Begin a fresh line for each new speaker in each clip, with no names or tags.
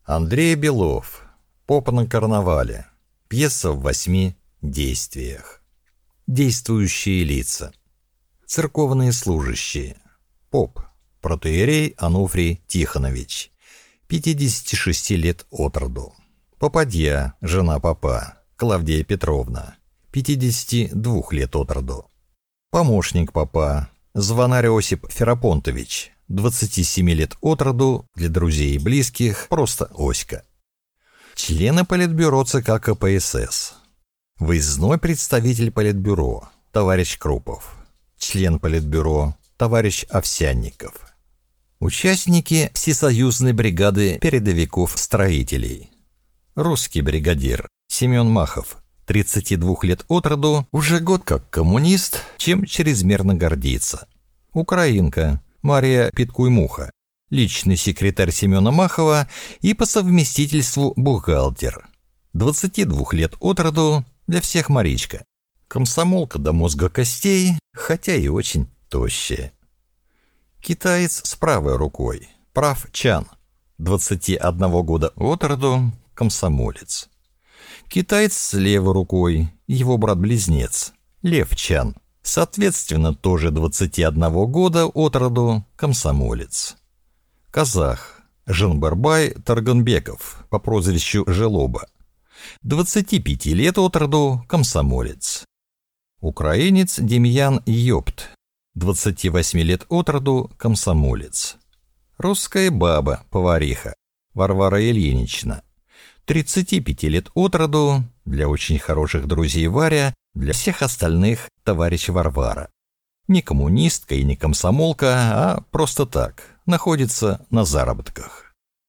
Андрей Белов. Поп на карнавале. Пьеса в 8 действиях. Действующие лица. Церковные служащие. Поп. Протоиерей Ануфрий Тихонович. 56 лет от роду. Попадья, жена попа, Клавдия Петровна. 52 лет от роду. Помощник попа, звонарь Осип Ферапонтович. 27 лет от роду, для друзей и близких просто Оська. Члены Политбюро ЦК КПСС. Выездной представитель Политбюро, товарищ Крупов. Член Политбюро, товарищ Овсянников. Участники Всесоюзной бригады передовиков-строителей. Русский бригадир Семен Махов, 32 лет от роду, уже год как коммунист, чем чрезмерно гордится. Украинка Мария Питкуймуха, личный секретарь Семена Махова и по совместительству бухгалтер. 22 лет от роду, для всех Маричка. Комсомолка до мозга костей, хотя и очень тощая. Китаец с правой рукой, Прав Чан, 21 года от роду, комсомолец. Китаец с левой рукой, его брат-близнец, Лев Чан, соответственно, тоже 21 года от роду, комсомолец. Казах Жанбарбай Тарганбеков по прозвищу Желоба, 25 лет от роду, комсомолец. Украинец Демьян Йопт, 28 лет от роду, комсомолец. Русская баба, повариха, Варвара Ильинична, 35 лет от роду, для очень хороших друзей Варя, для всех остальных товарищ Варвара. Не коммунистка и не комсомолка, а просто так, находится на заработках.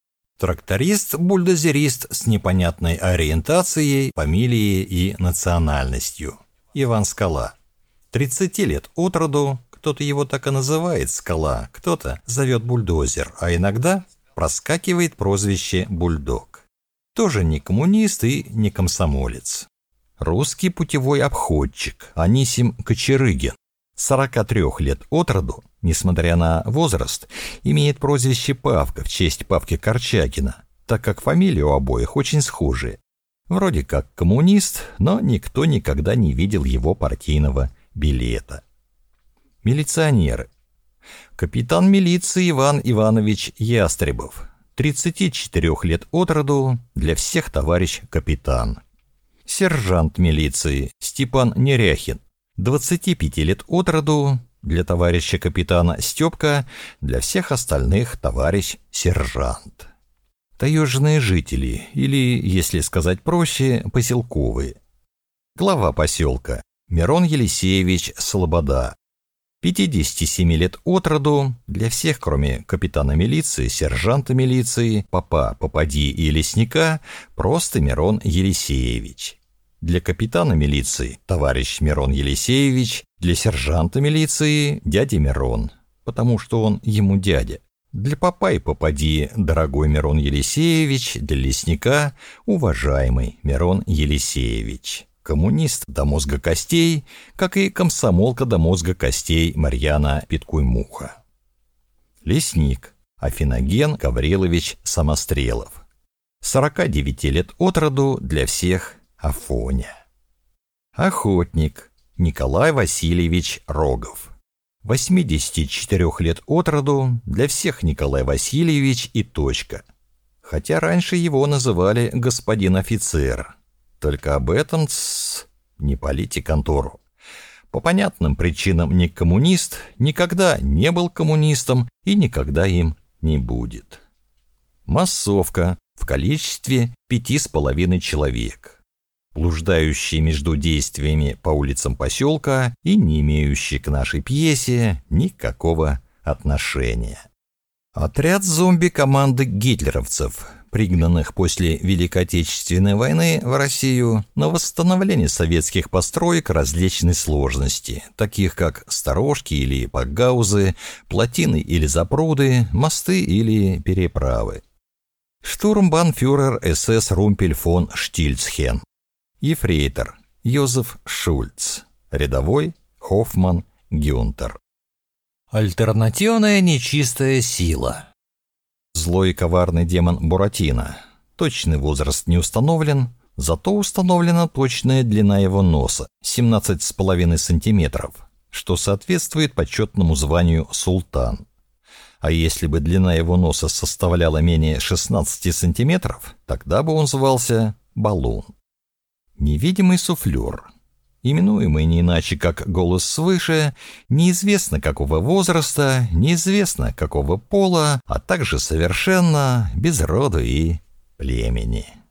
Тракторист-бульдозерист с непонятной ориентацией, фамилией и национальностью. Иван Скала. 30 лет от роду, кто-то его так и называет Скала, кто-то зовет бульдозер, а иногда проскакивает прозвище Бульдог. Тоже не коммунист и не комсомолец. Русский путевой обходчик Анисим Кочерыгин, 43 лет от роду, несмотря на возраст, имеет прозвище Павка в честь Павки Корчагина, так как фамилии у обоих очень схожие. Вроде как коммунист, но никто никогда не видел его партийного билета. Милиционеры. Капитан милиции Иван Иванович Ястребов, 34 лет от роду, для всех товарищ капитан. Сержант милиции Степан Неряхин, 25 лет от роду, для товарища капитана Степка, для всех остальных товарищ сержант. Таежные жители, или, если сказать проще, поселковые. Глава поселка Мирон Елисеевич Слобода, 57 лет от роду, для всех, кроме капитана милиции, сержанта милиции, попа, попади и лесника, просто Мирон Елисеевич. Для капитана милиции товарищ Мирон Елисеевич, для сержанта милиции дядя Мирон, потому что он ему дядя. Для попа и попади дорогой Мирон Елисеевич, для лесника уважаемый Мирон Елисеевич. Коммунист до мозга костей, как и комсомолка до мозга костей Марьяна Питкуймуха. Лесник Афиноген Гаврилович Самострелов, 49 лет от роду, для всех Афоня. Охотник Николай Васильевич Рогов, 84 лет от роду, для всех Николай Васильевич и точка. Хотя раньше его называли господин офицер. Только об этом не палите контору. По понятным причинам не коммунист, никогда не был коммунистом и никогда им не будет. Массовка в количестве 5,5 человек, блуждающие между действиями по улицам поселка и не имеющие к нашей пьесе никакого отношения. Отряд зомби команды гитлеровцев, пригнанных после Великой Отечественной войны в Россию на восстановление советских построек различной сложности, таких как сторожки или пакгаузы, плотины или запруды, мосты или переправы. Штурмбанфюрер СС Румпель фон Штильцхен, ефрейтор Йозеф Шульц, рядовой Хоффман Гюнтер. Альтернативная нечистая сила. Злой и коварный демон Буратино. Точный возраст не установлен, зато установлена точная длина его носа – 17,5 сантиметров, что соответствует почетному званию «Султан». А если бы длина его носа составляла менее 16 сантиметров, тогда бы он звался Балун. Невидимый суфлер, именуемый не иначе как голос свыше, неизвестно какого возраста, неизвестно какого пола, а также совершенно без роду и племени.